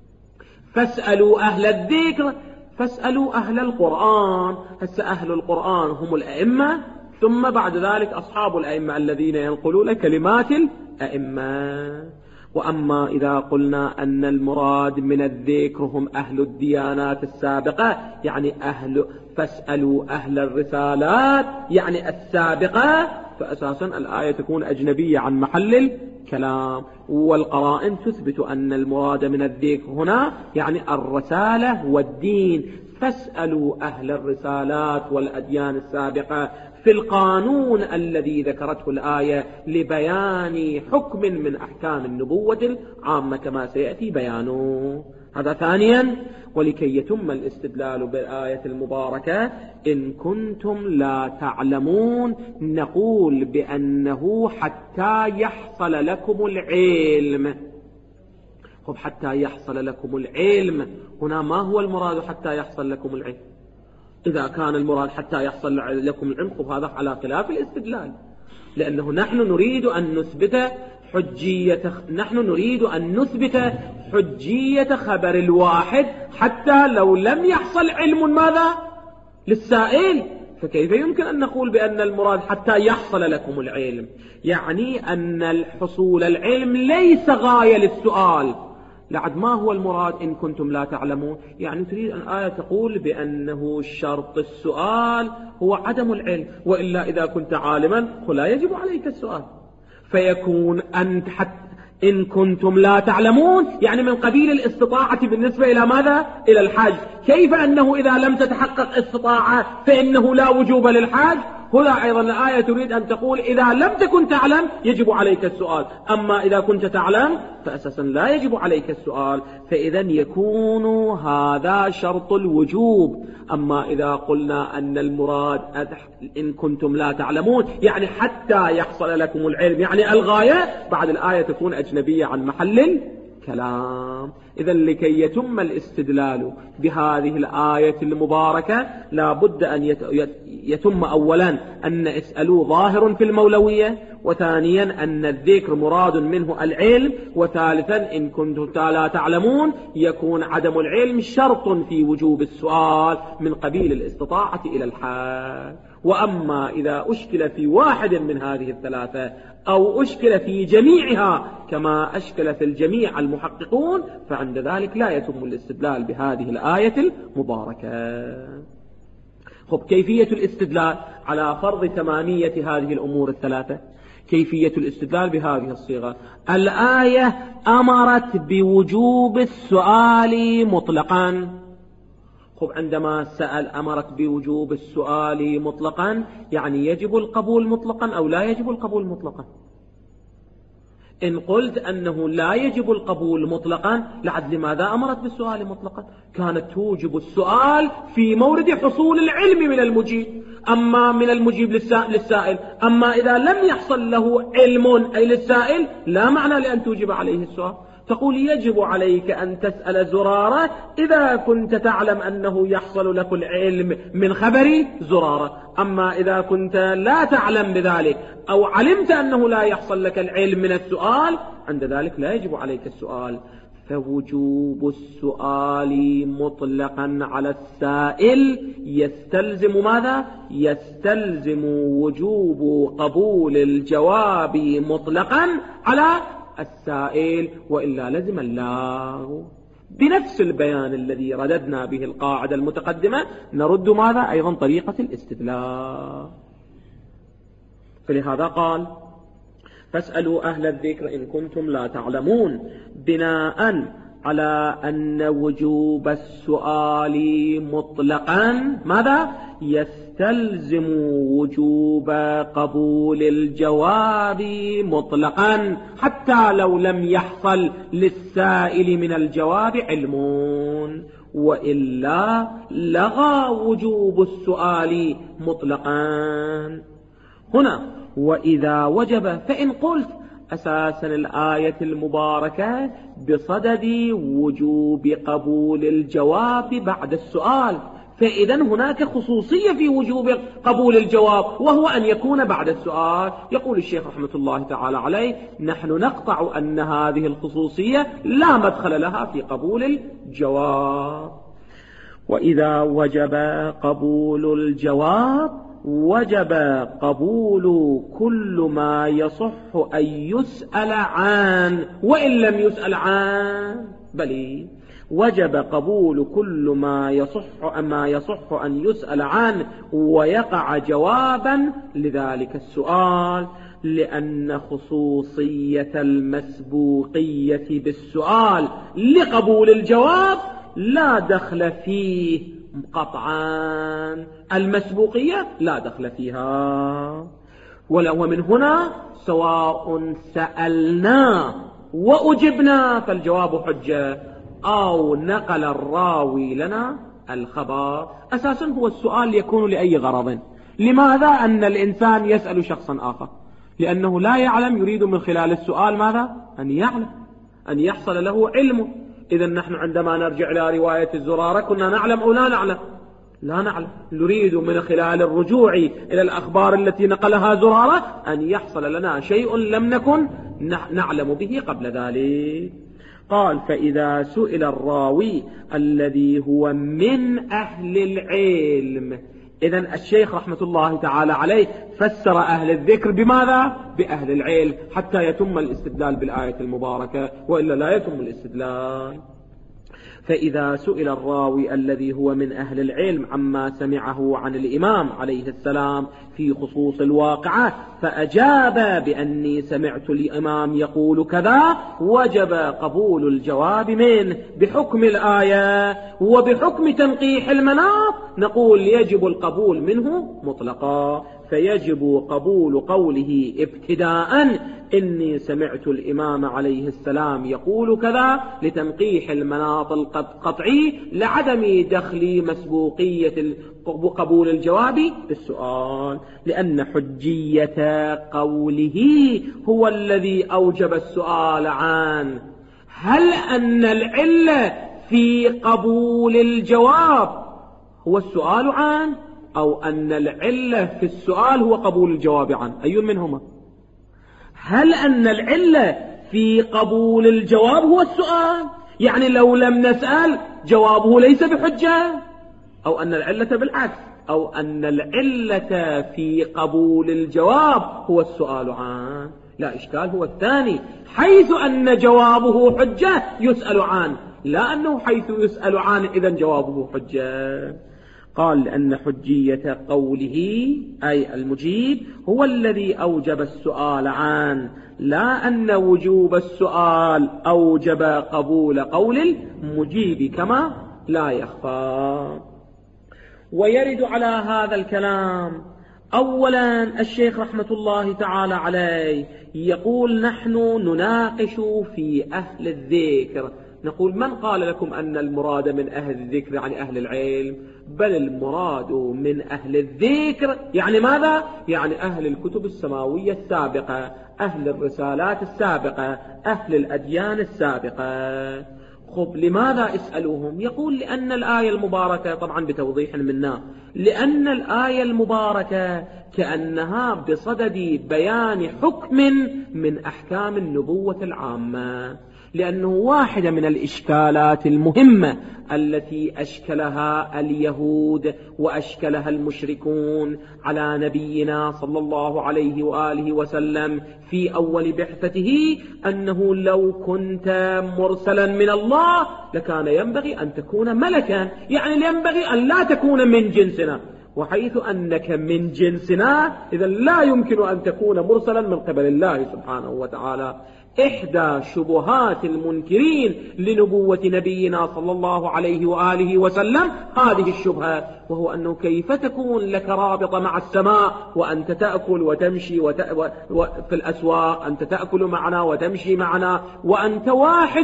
فاسألوا أهل الذكر فاسألوا أهل القرآن. هسه أهل القرآن هم الأئمة، ثم بعد ذلك أصحاب الأئمة الذين ينقلون كلمات الأئمة. وأما إذا قلنا أن المراد من الذكر هم أهل الديانات السابقة، يعني أهل فاسألوا أهل الرسالات يعني السابقة، فأساسا الآية تكون أجنبية عن محل الكلام، والقرائن تثبت أن المراد من الذكر هنا يعني الرسالة والدين. فاسألوا أهل الرسالات والأديان السابقة في القانون الذي ذكرته الآية لبيان حكم من أحكام النبوة العامة كما سيأتي بيانه. هذا ثانيا. ولكي يتم الاستدلال بالآية المباركة إن كنتم لا تعلمون، نقول بأنه حتى يحصل لكم العلم. خب حتى يحصل لكم العلم هنا ما هو المراد حتى يحصل لكم العلم؟ إذا كان المراد حتى يحصل لكم العلم خب هذا على خلاف الاستدلال، لأنه نحن نريد أن نثبت حجية نحن نريد أن نثبت حجية خبر الواحد حتى لو لم يحصل علم ماذا للسائل. فكيف يمكن أن نقول بأن المراد حتى يحصل لكم العلم؟ يعني أن الحصول العلم ليس غاية للسؤال. لعد ما هو المراد إن كنتم لا تعلمون؟ يعني تريد أن آية تقول بأنه شرط السؤال هو عدم العلم، وإلا إذا كنت عالما فلا يجب عليك السؤال. فيكون أنت حتى إن كنتم لا تعلمون يعني من قبيل الاستطاعة بالنسبة إلى ماذا؟ إلى الحاج. كيف أنه إذا لم تتحقق استطاعة فإنه لا وجوب للحاج؟ هنا أيضا الآية تريد أن تقول إذا لم تكن تعلم يجب عليك السؤال، أما إذا كنت تعلم فأساسا لا يجب عليك السؤال. فإذا يكون هذا شرط الوجوب. أما إذا قلنا أن المراد إن كنتم لا تعلمون يعني حتى يحصل لكم العلم يعني الغاية، بعد الآية تكون أجنبية عن محل الكلام. إذا لكي يتم الاستدلال بهذه الآية المباركة لا بد أن يتم أولا أن اسألوا ظاهر في المولوية، وثانيا أن الذكر مراد منه العلم، وثالثا إن كنتم لا تعلمون يكون عدم العلم شرط في وجوب السؤال من قبيل الاستطاعة إلى الحال. وأما إذا أشكل في واحد من هذه الثلاثة أو أشكل في جميعها كما أشكل في الجميع المحققون فعند ذلك لا يتم الاستدلال بهذه الآية المباركة. خب كيفية الاستدلال على فرض تمامية هذه الأمور الثلاثة؟ كيفية الاستدلال بهذه الصيغة: الآية أمرت بوجوب السؤال مطلقا. خب عندما سأل أمرت بوجوب السؤال مطلقا يعني يجب القبول مطلقا أو لا يجب القبول مطلقا؟ إن قلت أنه لا يجب القبول مطلقا لعد لماذا أمرت بالسؤال مطلقا؟ كانت توجب السؤال في مورد حصول العلم من المجيب، أما من المجيب للسائل. أما إذا لم يحصل له علم أي للسائل لا معنى لأن توجب عليه السؤال. تقول يجب عليك أن تسأل زرارة إذا كنت تعلم أنه يحصل لك العلم من خبر زرارة، أما إذا كنت لا تعلم بذلك أو علمت أنه لا يحصل لك العلم من السؤال عند ذلك لا يجب عليك السؤال. فوجوب السؤال مطلقا على السائل يستلزم ماذا؟ يستلزم وجوب قبول الجواب مطلقا على السائل، وإلا لزم الله. بنفس البيان الذي رددنا به القاعدة المتقدمة نرد ماذا؟ أيضا طريقة الاستدلال. فلهذا قال فاسألوا أهل الذكر إن كنتم لا تعلمون، بناء على أن وجوب السؤال مطلقا ماذا؟ يستلزم وجوب قبول الجواب مطلقا حتى لو لم يحصل للسائل من الجواب علم، وإلا لغى وجوب السؤال مطلقا. هنا وإذا وجب، فإن قلت أساسا الآية المباركة بصدد وجوب قبول الجواب بعد السؤال، فإذا هناك خصوصية في وجوب قبول الجواب وهو أن يكون بعد السؤال. يقول الشيخ رحمة الله تعالى عليه نحن نقطع أن هذه الخصوصية لا مدخل لها في قبول الجواب. وإذا وجب قبول الجواب وجب قبول كل ما يصح أن يسأل عنه وإن لم يسأل عنه، بل وجب قبول كل ما يصح ما يصح أن يسأل عنه ويقع جوابا لذلك السؤال، لأن خصوصية المسبوقية بالسؤال لقبول الجواب لا دخل فيه قطعا. المسبوقية لا دخل فيها، ومن هنا سواء سألنا وأجبنا فالجواب حجة، أو نقل الراوي لنا الخبر. أساسا هو السؤال يكون لأي غرض. لماذا؟ أن الإنسان يسأل شخصا آخر لأنه لا يعلم، يريد من خلال السؤال ماذا؟ أن يعلم، أن يحصل له علمه. إذا نحن عندما نرجع إلى رواية الزرارة كنا نعلم أو لا نعلم؟ لا نعلم. نريد من خلال الرجوع إلى الأخبار التي نقلها زرارة أن يحصل لنا شيء لم نكن نعلم به قبل ذلك. قال: فإذا سئل الراوي الذي هو من أهل العلم. إذن الشيخ رحمة الله تعالى عليه فسر أهل الذكر بماذا؟ بأهل العلم، حتى يتم الاستدلال بالآية المباركة، وإلا لا يتم الاستدلال. فإذا سئل الراوي الذي هو من أهل العلم عما سمعه عن الإمام عليه السلام في خصوص الواقعة فأجاب بأني سمعت الإمام يقول كذا، وجب قبول الجواب منه بحكم الآية، وبحكم تنقيح المناط نقول يجب القبول منه مطلقا. فيجب قبول قوله ابتداء إني سمعت الإمام عليه السلام يقول كذا لتنقيح المناط القطعي لعدم دخل مسبوقية قبول الجواب بالسؤال، لأن حجية قوله هو الذي أوجب السؤال عنه. هل أن العلة في قبول الجواب هو السؤال عنه، أو أن العلة في السؤال هو قبول الجواب عنه؟ أي منهما؟ هل أن العلة في قبول الجواب هو السؤال، يعني لو لم نسأل جوابه ليس بحجة، أو أن العلة بالعكس، أو أن العلة في قبول الجواب هو السؤال عنه؟ لا إشكال، هو الثاني، حيث أن جوابه حجة يسأل عنه، لا أنه حيث يسأل عنه إذن جوابه حجة. قال: لأن حجية قوله أي المجيب هو الذي أوجب السؤال عنه، لا أن وجوب السؤال أوجب قبول قول المجيب كما لا يخفى. ويرد على هذا الكلام أولا الشيخ رحمة الله تعالى عليه يقول: نحن نناقش في أهل الذكر. نقول: من قال لكم أن المراد من أهل الذكر يعني أهل العلم؟ بل المراد من أهل الذكر يعني ماذا؟ يعني أهل الكتب السماوية السابقة، أهل الرسالات السابقة، أهل الأديان السابقة. خب لماذا اسألوهم؟ يقول: لأن الآية المباركة، طبعا بتوضيح منا، لأن الآية المباركة كأنها بصدد بيان حكم من أحكام النبوة العامة، لأنه واحدة من الإشكالات المهمة التي أشكلها اليهود وأشكلها المشركون على نبينا صلى الله عليه وآله وسلم في أول بعثته، أنه لو كنت مرسلا من الله لكان ينبغي أن تكون ملكا، يعني ينبغي أن لا تكون من جنسنا، وحيث أنك من جنسنا إذا لا يمكن أن تكون مرسلا من قبل الله سبحانه وتعالى. إحدى شبهات المنكرين لنبوة نبينا صلى الله عليه وآله وسلم هذه الشبهة، وهو أنه كيف تكون لك رابطة مع السماء وأنت تأكل وتمشي وت... و... و... في الأسواق، أنت تأكل معنا وتمشي معنا وأنت واحد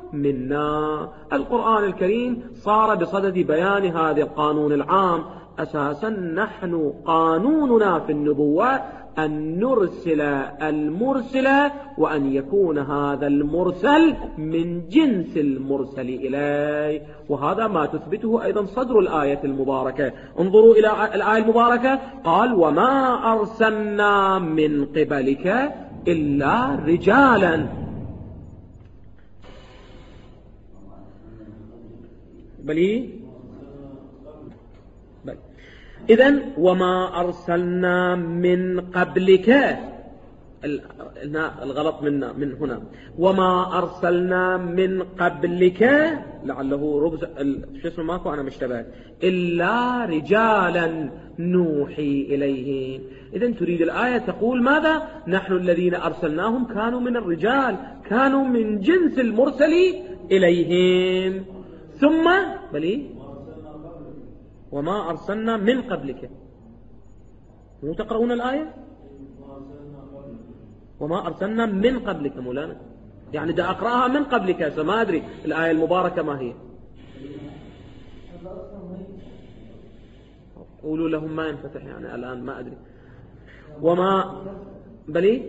منا. القرآن الكريم صار بصدد بيان هذا القانون العام. أساسا نحن قانوننا في النبوة أن نرسل المرسل وأن يكون هذا المرسل من جنس المرسل إليه، وهذا ما تثبته أيضا صدر الآية المباركة. انظروا إلى الآية المباركة، قال: وما أرسلنا من قبلك إلا رجالا. بلي بل. إذن وما أرسلنا من قبلك، الغلط منا من هنا، وما أرسلنا من قبلك، لعله ربز شو اسمه ماكو أنا مشتبه، إلا رجالا نوحي إليهم. إذن تريد الآية تقول ماذا؟ نحن الذين أرسلناهم كانوا من الرجال، كانوا من جنس المرسل إليهم. ثم بلي وما أرسلنا من قبلك، مو تقرؤون الآية؟ وما أرسلنا من قبلك مولانا، يعني دا أقرأها من قبلك، ما أدري الآية المباركة ما هي. قولوا لهم ما ينفتح يعني الآن ما أدري. وما بلي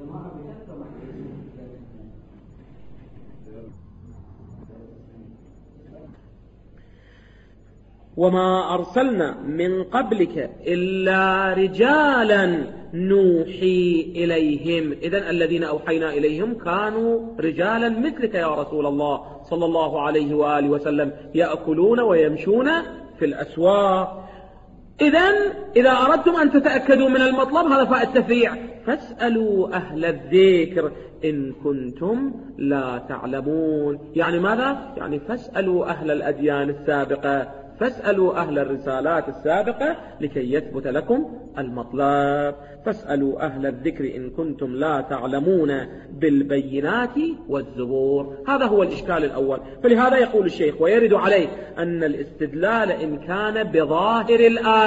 وما أرسلنا من قبلك إلا رجالا نوحي إليهم. إذن الذين أوحينا إليهم كانوا رجالا مثلك يا رسول الله صلى الله عليه وآله وسلم، يأكلون ويمشون في الأسواق. إذن إذا أردتم أن تتأكدوا من المطلب هذا فاء التفريع، فاسألوا أهل الذكر إن كنتم لا تعلمون. يعني ماذا؟ يعني فاسألوا أهل الأديان السابقة، فاسألوا أهل الرسالات السابقة لكي يثبت لكم المطلب. فاسألوا أهل الذكر إن كنتم لا تعلمون بالبينات والزبور. هذا هو الإشكال الأول. فلهذا يقول الشيخ ويرد عليه أن الاستدلال إن كان بظاهر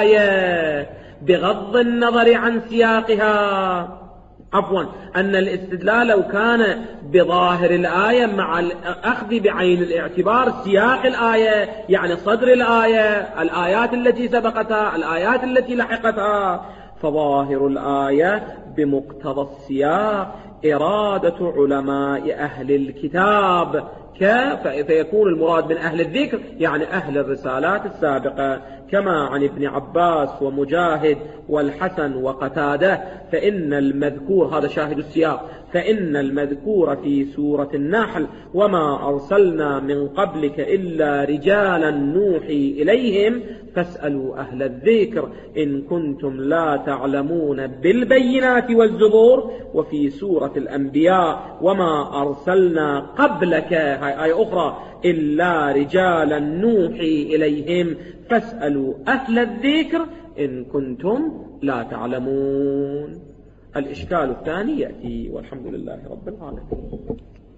الآية بغض النظر عن سياقها، عفوا أن الاستدلال لو كان بظاهر الآية مع الأخذ بعين الاعتبار سياق الآية، يعني صدر الآية، الآيات التي سبقتها، الآيات التي لحقتها، فظاهر الآية بمقتضى السياق إرادة علماء أهل الكتاب، فيكون المراد من أهل الذكر يعني أهل الرسالات السابقة، كما عن ابن عباس ومجاهد والحسن وقتادة. فإن المذكور، هذا شاهد السياق، فإن المذكور في سورة النحل وما أرسلنا من قبلك إلا رجالا نوحي إليهم فاسألوا أهل الذكر إن كنتم لا تعلمون بالبينات والزبور. وفي سورة الأنبياء وما أرسلنا قبلك، هاي آية أخرى، إلا رجالا نوحي إليهم فاسألوا أهل الذكر إن كنتم لا تعلمون. الإشكال الثاني يأتي، والحمد لله رب العالمين.